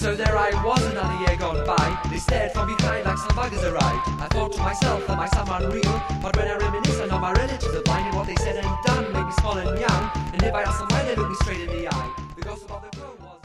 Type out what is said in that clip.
So there I was, another year gone by. They stared from behind like some buggers arrived. I thought to myself that my some unreal, but when I reminisce, I know my relatives are blind, and what they said and done made me small and young. And if I asked them why, they looked me straight in the eye. The ghost of the crow was